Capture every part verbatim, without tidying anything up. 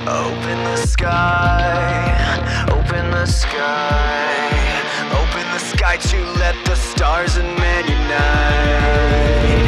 Open the sky, open the sky, open the sky to let the stars and men unite.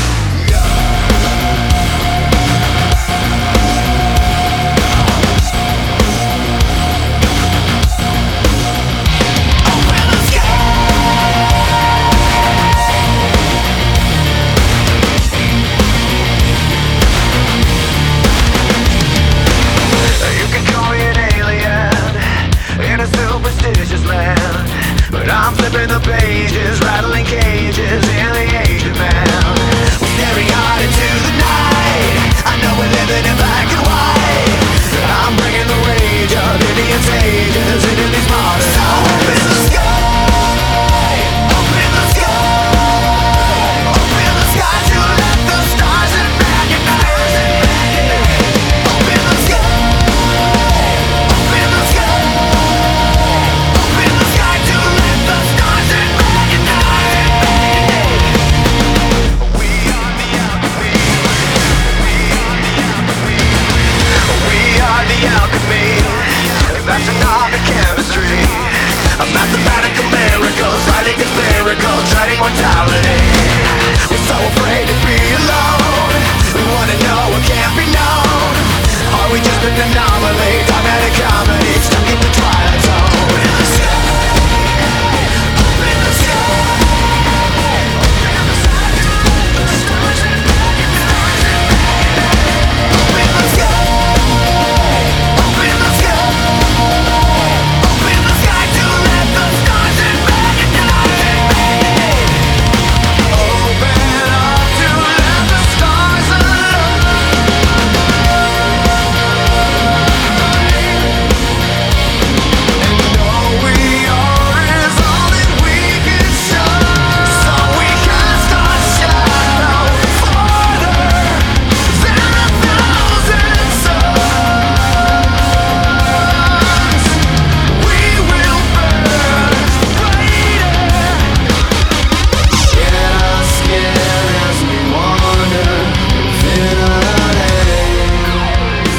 I'm flipping the pages, rattling cages in the age of man. We're staring out into the night. I know we're living in black and white. I'm bringing the rage of Indian sages into these modern so open the sky, open the sky, open the sky to let the stars and man unite. Open the sky, open the sky, open the sky to let the stars and man unite. We are the alchemy. We are the alchemy. That's another chemistry. A mathematical miracle, fighting is miracle, treading mortality. We're so afraid to be alone. We wanna know what can't be known. Are we just an anomaly? Dynamic comedy, stuck in the twilight zone. Open the sky, open the sky, open the sky to let the stars and man unite. Open the sky, open the sky, open the sky to let the stars and man unite. Open up to let the stars align. And all we are is all that we can show. So we cast our shadow farther than a thousand suns. We will burn brighter. Shed our skin as we wander within our days.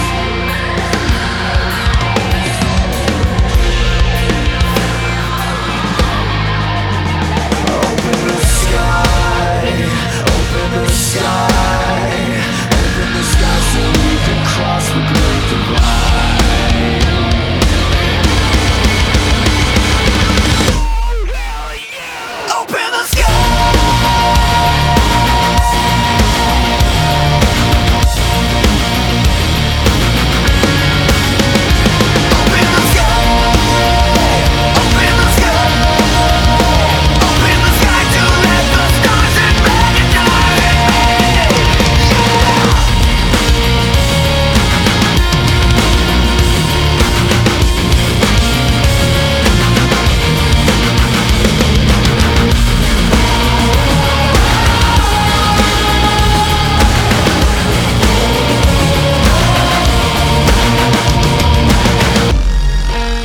Open the sky, open the sky, open the sky so we can cross the great divide. Open the sky. Open the sky, open the sky, open the sky to let the stars and man unite.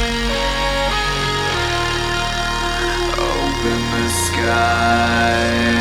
Open the sky.